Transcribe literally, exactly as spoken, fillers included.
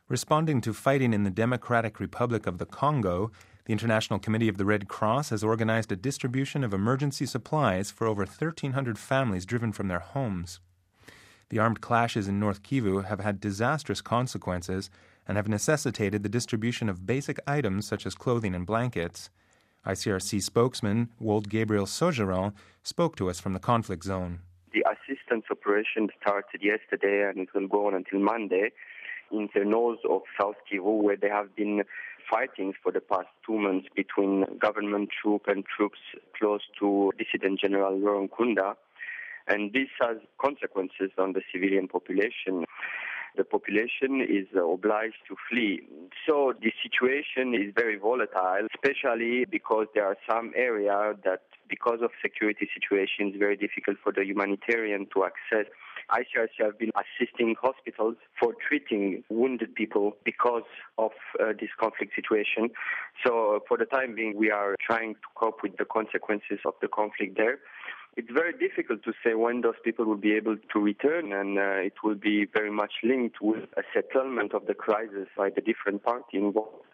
Responding to fighting in the Democratic Republic of the Congo, the International Committee of the Red Cross has organized a distribution of emergency supplies for over thirteen hundred families driven from their homes. The armed clashes in North Kivu have had disastrous consequences and have necessitated the distribution of basic items such as clothing and blankets. I C R C spokesman Wold Gabriel Sogeron spoke to us from the conflict zone. The assistance operation started yesterday and it will go on until Monday in the north of South Kivu, where there have been fighting for the past two months between government troops and troops close to dissident General Laurent Nkunda. And this has consequences on the civilian population. The population is obliged to flee. So the situation is very volatile, especially because there are some areas that, because of security situations, very difficult for the humanitarian to access. I C R C have been assisting hospitals for treating wounded people because of uh, this conflict situation. So uh, for the time being, we are trying to cope with the consequences of the conflict there. It's very difficult to say when those people will be able to return, and uh, it will be very much linked with a settlement of the crisis by the different parties involved.